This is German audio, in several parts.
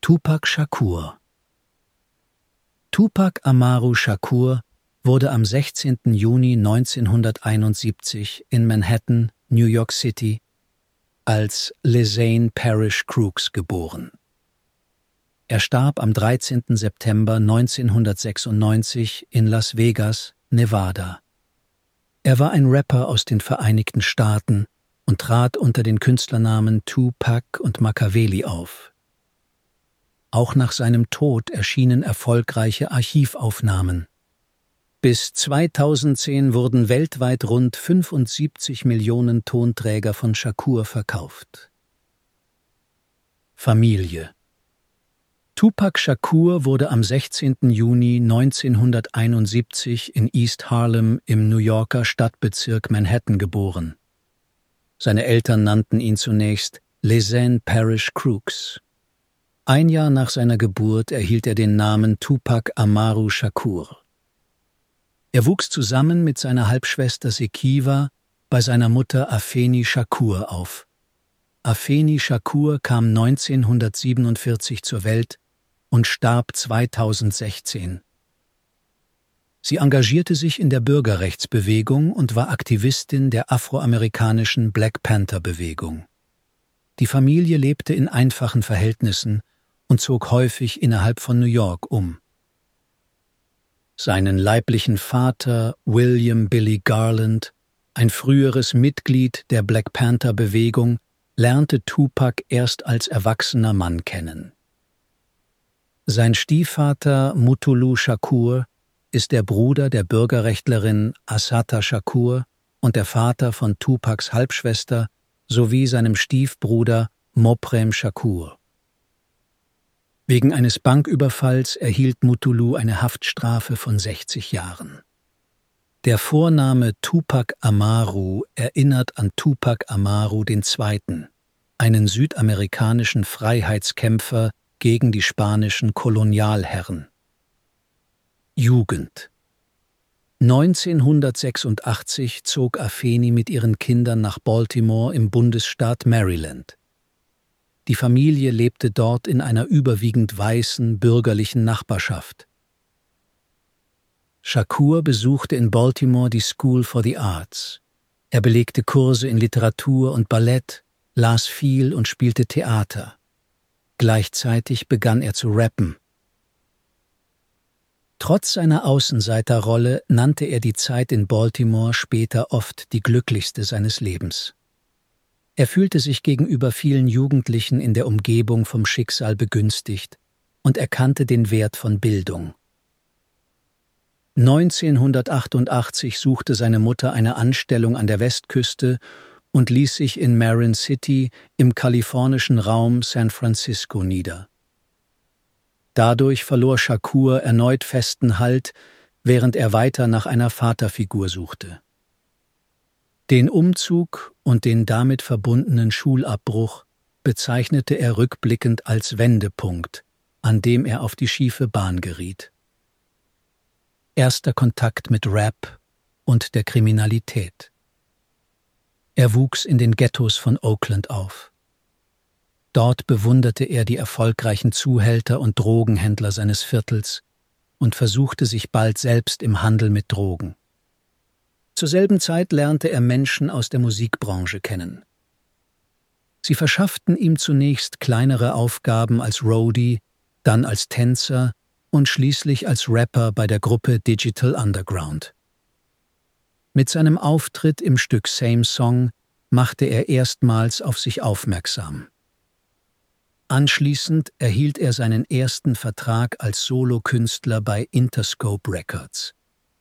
Tupac Shakur. Tupac Amaru Shakur wurde am 16. Juni 1971 in Manhattan, New York City, als Lesane Parrish Crooks geboren. Er starb am 13. September 1996 in Las Vegas, Nevada. Er war ein Rapper aus den Vereinigten Staaten und trat unter den Künstlernamen Tupac und Makaveli auf. Auch nach seinem Tod erschienen erfolgreiche Archivaufnahmen. Bis 2010 wurden weltweit rund 75 Millionen Tonträger von Shakur verkauft. Familie. Tupac Shakur wurde am 16. Juni 1971 in East Harlem im New Yorker Stadtbezirk Manhattan geboren. Seine Eltern nannten ihn zunächst Lesane Parrish Crooks. Ein Jahr nach seiner Geburt erhielt er den Namen Tupac Amaru Shakur. Er wuchs zusammen mit seiner Halbschwester Sekiwa bei seiner Mutter Afeni Shakur auf. Afeni Shakur kam 1947 zur Welt und starb 2016. Sie engagierte sich in der Bürgerrechtsbewegung und war Aktivistin der afroamerikanischen Black Panther-Bewegung. Die Familie lebte in einfachen Verhältnissen und zog häufig innerhalb von New York um. Seinen leiblichen Vater, William Billy Garland, ein früheres Mitglied der Black Panther-Bewegung, lernte Tupac erst als erwachsener Mann kennen. Sein Stiefvater Mutulu Shakur ist der Bruder der Bürgerrechtlerin Assata Shakur und der Vater von Tupacs Halbschwester sowie seinem Stiefbruder Moprem Shakur. Wegen eines Banküberfalls erhielt Mutulu eine Haftstrafe von 60 Jahren. Der Vorname Tupac Amaru erinnert an Tupac Amaru II., einen südamerikanischen Freiheitskämpfer gegen die spanischen Kolonialherren. Jugend. 1986 zog Afeni mit ihren Kindern nach Baltimore im Bundesstaat Maryland. Die Familie lebte dort in einer überwiegend weißen, bürgerlichen Nachbarschaft. Shakur besuchte in Baltimore die School for the Arts. Er belegte Kurse in Literatur und Ballett, las viel und spielte Theater. Gleichzeitig begann er zu rappen. Trotz seiner Außenseiterrolle nannte er die Zeit in Baltimore später oft die glücklichste seines Lebens. Er fühlte sich gegenüber vielen Jugendlichen in der Umgebung vom Schicksal begünstigt und erkannte den Wert von Bildung. 1988 suchte seine Mutter eine Anstellung an der Westküste und ließ sich in Marin City im kalifornischen Raum San Francisco nieder. Dadurch verlor Shakur erneut festen Halt, während er weiter nach einer Vaterfigur suchte. Den Umzug und den damit verbundenen Schulabbruch bezeichnete er rückblickend als Wendepunkt, an dem er auf die schiefe Bahn geriet. Erster Kontakt mit Rap und der Kriminalität. Er wuchs in den Ghettos von Oakland auf. Dort bewunderte er die erfolgreichen Zuhälter und Drogenhändler seines Viertels und versuchte sich bald selbst im Handel mit Drogen. Zur selben Zeit lernte er Menschen aus der Musikbranche kennen. Sie verschafften ihm zunächst kleinere Aufgaben als Roadie, dann als Tänzer und schließlich als Rapper bei der Gruppe Digital Underground. Mit seinem Auftritt im Stück Same Song machte er erstmals auf sich aufmerksam. Anschließend erhielt er seinen ersten Vertrag als Solokünstler bei Interscope Records.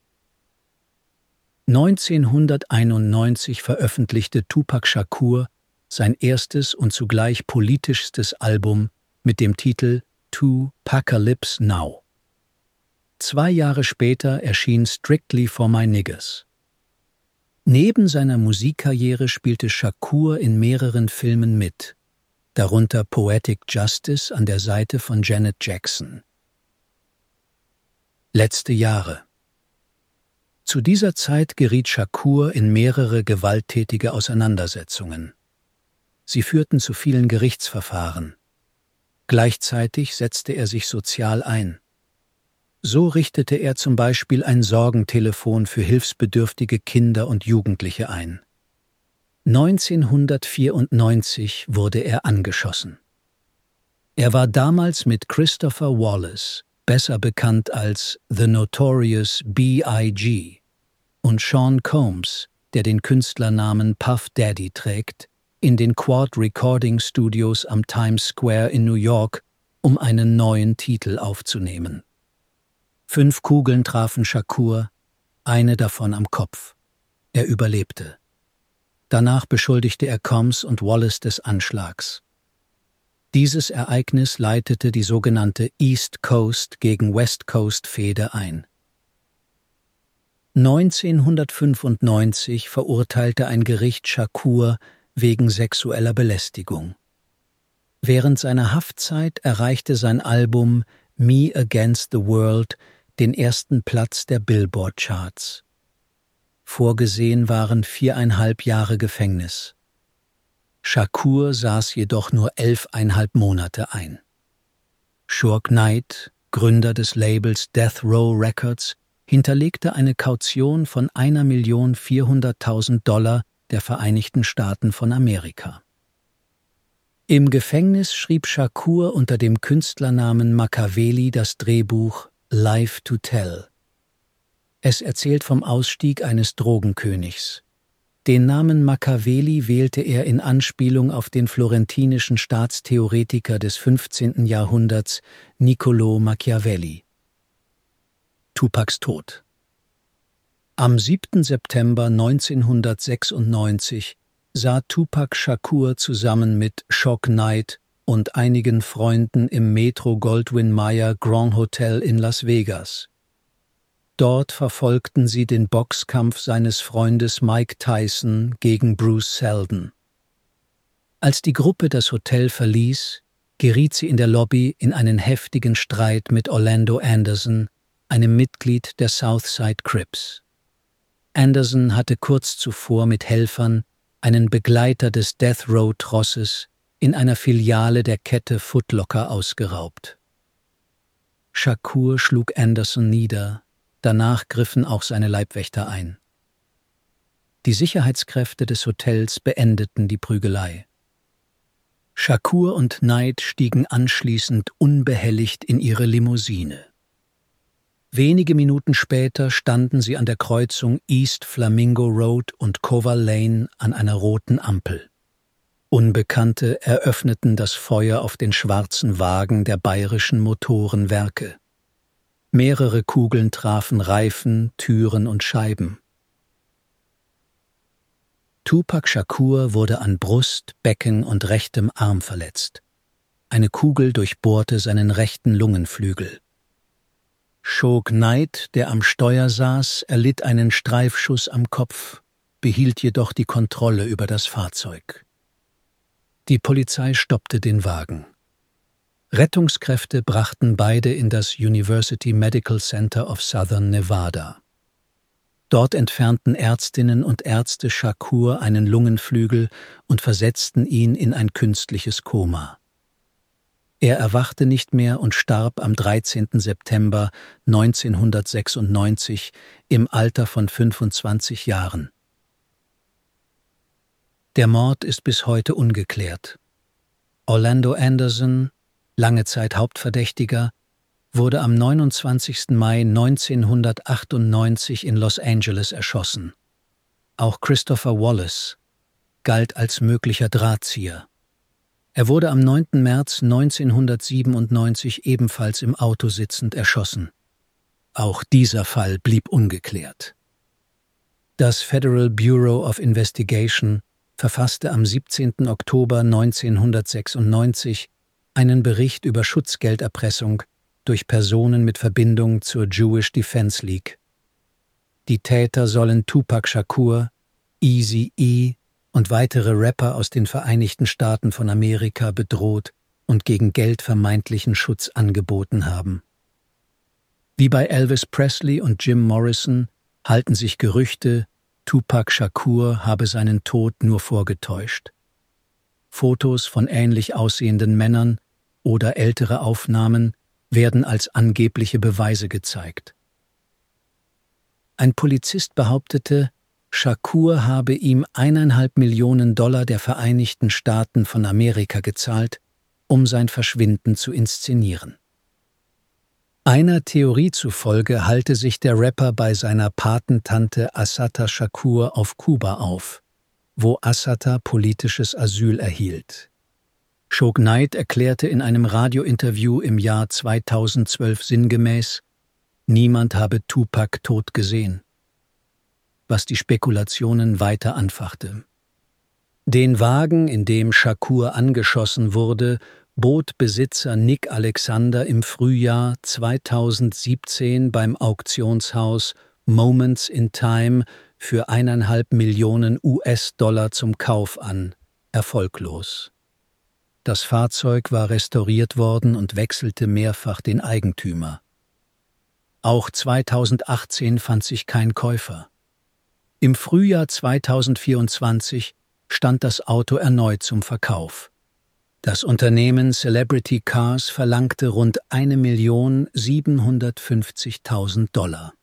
1991 veröffentlichte Tupac Shakur sein erstes und zugleich politischstes Album mit dem Titel Tupacalypse Now. 2 Jahre später erschien Strictly for My Niggas. Neben seiner Musikkarriere spielte Shakur in mehreren Filmen mit, darunter Poetic Justice an der Seite von Janet Jackson. Letzte Jahre. Zu dieser Zeit geriet Shakur in mehrere gewalttätige Auseinandersetzungen. Sie führten zu vielen Gerichtsverfahren. Gleichzeitig setzte er sich sozial ein. So richtete er zum Beispiel ein Sorgentelefon für hilfsbedürftige Kinder und Jugendliche ein. 1994 wurde er angeschossen. Er war damals mit Christopher Wallace, besser bekannt als The Notorious B.I.G., und Sean Combs, der den Künstlernamen Puff Daddy trägt, in den Quad Recording Studios am Times Square in New York, um einen neuen Titel aufzunehmen. 5 Kugeln trafen Shakur, eine davon am Kopf. Er überlebte. Danach beschuldigte er Combs und Wallace des Anschlags. Dieses Ereignis leitete die sogenannte East Coast gegen West Coast Fehde ein. 1995 verurteilte ein Gericht Shakur wegen sexueller Belästigung. Während seiner Haftzeit erreichte sein Album Me Against the World den 1. Platz der Billboard-Charts. Vorgesehen waren 4,5 Jahre Gefängnis. Shakur saß jedoch nur 11,5 Monate ein. Suge Knight, Gründer des Labels Death Row Records, hinterlegte eine Kaution von $1.400.000 der Vereinigten Staaten von Amerika. Im Gefängnis schrieb Shakur unter dem Künstlernamen Makaveli das Drehbuch Life to Tell. Es erzählt vom Ausstieg eines Drogenkönigs. Den Namen Makaveli wählte er in Anspielung auf den florentinischen Staatstheoretiker des 15. Jahrhunderts Niccolò Machiavelli. Tupacs Tod. Am 7. September 1996 sah Tupac Shakur zusammen mit Suge Knight und einigen Freunden im Metro-Goldwyn-Mayer Grand Hotel in Las Vegas. Dort verfolgten sie den Boxkampf seines Freundes Mike Tyson gegen Bruce Seldon. Als die Gruppe das Hotel verließ, geriet sie in der Lobby in einen heftigen Streit mit Orlando Anderson, einem Mitglied der Southside Crips. Anderson hatte kurz zuvor mit Helfern einen Begleiter des Death Row-Trosses in einer Filiale der Kette Foot Locker ausgeraubt. Shakur schlug Anderson nieder, danach griffen auch seine Leibwächter ein. Die Sicherheitskräfte des Hotels beendeten die Prügelei. Shakur und Knight stiegen anschließend unbehelligt in ihre Limousine. Wenige Minuten später standen sie an der Kreuzung East Flamingo Road und Covell Lane an einer roten Ampel. Unbekannte eröffneten das Feuer auf den schwarzen Wagen der Bayerischen Motorenwerke. Mehrere Kugeln trafen Reifen, Türen und Scheiben. Tupac Shakur wurde an Brust, Becken und rechtem Arm verletzt. Eine Kugel durchbohrte seinen rechten Lungenflügel. Suge Knight, der am Steuer saß, erlitt einen Streifschuss am Kopf, behielt jedoch die Kontrolle über das Fahrzeug. Die Polizei stoppte den Wagen. Rettungskräfte brachten beide in das University Medical Center of Southern Nevada. Dort entfernten Ärztinnen und Ärzte Shakur einen Lungenflügel und versetzten ihn in ein künstliches Koma. Er erwachte nicht mehr und starb am 13. September 1996 im Alter von 25 Jahren. Der Mord ist bis heute ungeklärt. Orlando Anderson, lange Zeit Hauptverdächtiger, wurde am 29. Mai 1998 in Los Angeles erschossen. Auch Christopher Wallace galt als möglicher Drahtzieher. Er wurde am 9. März 1997 ebenfalls im Auto sitzend erschossen. Auch dieser Fall blieb ungeklärt. Das Federal Bureau of Investigation verfasste am 17. Oktober 1996 einen Bericht über Schutzgelderpressung durch Personen mit Verbindung zur Jewish Defense League. Die Täter sollen Tupac Shakur, Eazy-E und weitere Rapper aus den Vereinigten Staaten von Amerika bedroht und gegen Geld vermeintlichen Schutz angeboten haben. Wie bei Elvis Presley und Jim Morrison halten sich Gerüchte, Tupac Shakur habe seinen Tod nur vorgetäuscht. Fotos von ähnlich aussehenden Männern, oder ältere Aufnahmen werden als angebliche Beweise gezeigt. Ein Polizist behauptete, Shakur habe ihm 1,5 Millionen Dollar der Vereinigten Staaten von Amerika gezahlt, um sein Verschwinden zu inszenieren. Einer Theorie zufolge halte sich der Rapper bei seiner Patentante Assata Shakur auf Kuba auf, wo Assata politisches Asyl erhielt. Suge Knight erklärte in einem Radiointerview im Jahr 2012 sinngemäß, niemand habe Tupac tot gesehen, was die Spekulationen weiter anfachte. Den Wagen, in dem Shakur angeschossen wurde, bot Besitzer Nick Alexander im Frühjahr 2017 beim Auktionshaus Moments in Time für 1,5 Millionen US-Dollar zum Kauf an, erfolglos. Das Fahrzeug war restauriert worden und wechselte mehrfach den Eigentümer. Auch 2018 fand sich kein Käufer. Im Frühjahr 2024 stand das Auto erneut zum Verkauf. Das Unternehmen Celebrity Cars verlangte rund 1.750.000 Dollar.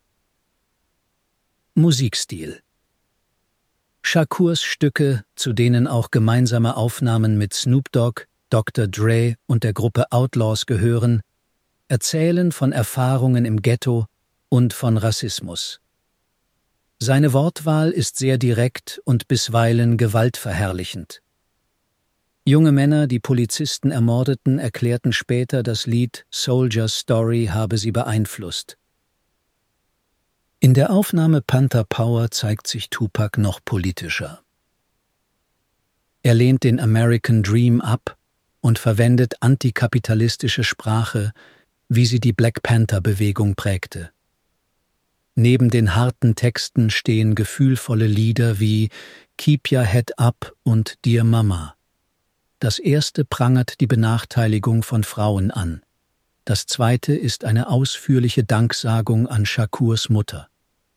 Musikstil. Shakurs Stücke, zu denen auch gemeinsame Aufnahmen mit Snoop Dogg, Dr. Dre und der Gruppe Outlaws gehören, erzählen von Erfahrungen im Ghetto und von Rassismus. Seine Wortwahl ist sehr direkt und bisweilen gewaltverherrlichend. Junge Männer, die Polizisten ermordeten, erklärten später, das Lied Soldier's Story habe sie beeinflusst. In der Aufnahme Panther Power zeigt sich Tupac noch politischer. Er lehnt den American Dream ab und verwendet antikapitalistische Sprache, wie sie die Black Panther-Bewegung prägte. Neben den harten Texten stehen gefühlvolle Lieder wie Keep Your Head Up und Dear Mama. Das erste prangert die Benachteiligung von Frauen an. Das zweite ist eine ausführliche Danksagung an Shakurs Mutter.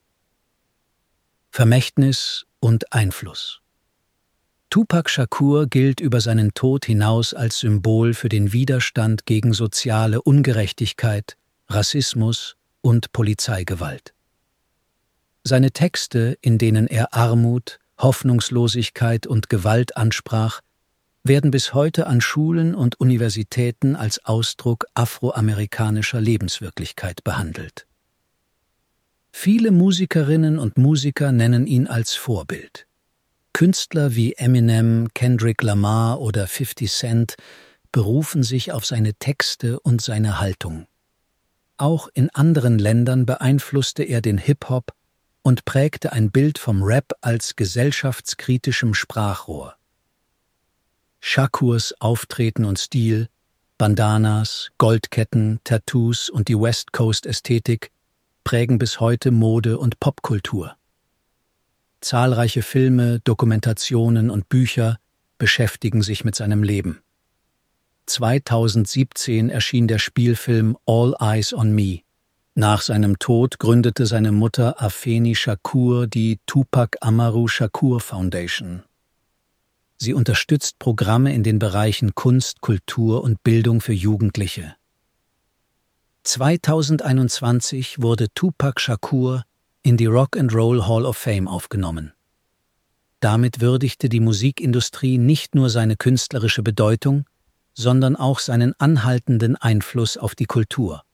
Vermächtnis und Einfluss. Tupac Shakur gilt über seinen Tod hinaus als Symbol für den Widerstand gegen soziale Ungerechtigkeit, Rassismus und Polizeigewalt. Seine Texte, in denen er Armut, Hoffnungslosigkeit und Gewalt ansprach, werden bis heute an Schulen und Universitäten als Ausdruck afroamerikanischer Lebenswirklichkeit behandelt. Viele Musikerinnen und Musiker nennen ihn als Vorbild. Künstler wie Eminem, Kendrick Lamar oder 50 Cent berufen sich auf seine Texte und seine Haltung. Auch in anderen Ländern beeinflusste er den Hip-Hop und prägte ein Bild vom Rap als gesellschaftskritischem Sprachrohr. Shakurs Auftreten und Stil, Bandanas, Goldketten, Tattoos und die West Coast-Ästhetik prägen bis heute Mode und Popkultur. Zahlreiche Filme, Dokumentationen und Bücher beschäftigen sich mit seinem Leben. 2017 erschien der Spielfilm All Eyes on Me. Nach seinem Tod gründete seine Mutter Afeni Shakur die Tupac Amaru Shakur Foundation. Sie unterstützt Programme in den Bereichen Kunst, Kultur und Bildung für Jugendliche. 2021 wurde Tupac Shakur in die Rock and Roll Hall of Fame aufgenommen. Damit würdigte die Musikindustrie nicht nur seine künstlerische Bedeutung, sondern auch seinen anhaltenden Einfluss auf die Kultur.